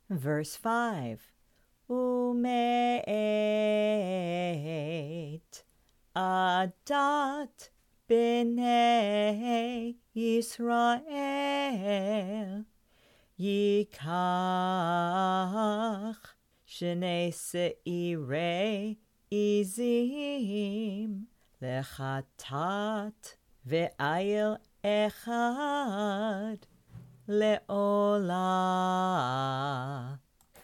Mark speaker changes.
Speaker 1: Verse 5. Ume'et adat b'nei Yisrael yikach shnei se'irei izim lechatat ve'ayil echad le'olah.